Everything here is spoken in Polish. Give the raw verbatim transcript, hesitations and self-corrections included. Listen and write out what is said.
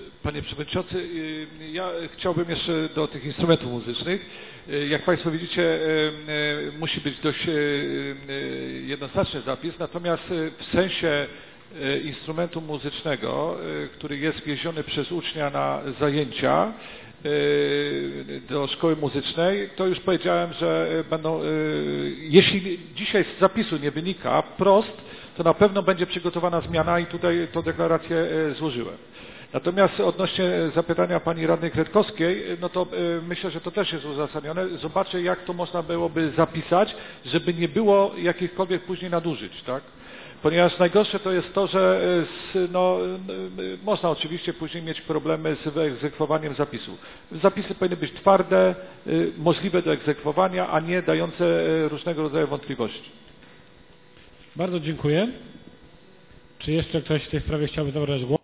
Panie Przewodniczący, ja chciałbym jeszcze do tych instrumentów muzycznych. Jak Państwo widzicie, musi być dość jednoznaczny zapis, natomiast w sensie instrumentu muzycznego, który jest wieziony przez ucznia na zajęcia do szkoły muzycznej, to już powiedziałem, że będą, jeśli dzisiaj z zapisu nie wynika wprost, to na pewno będzie przygotowana zmiana i tutaj tę deklarację złożyłem. Natomiast odnośnie zapytania pani radnej Kretkowskiej, no to myślę, że to też jest uzasadnione. Zobaczę, jak to można byłoby zapisać, żeby nie było jakichkolwiek później nadużyć, tak? Ponieważ najgorsze to jest to, że no, można oczywiście później mieć problemy z wyegzekwowaniem zapisu. Zapisy powinny być twarde, możliwe do egzekwowania, a nie dające różnego rodzaju wątpliwości. Bardzo dziękuję. Czy jeszcze ktoś w tej sprawie chciałby zabrać głos?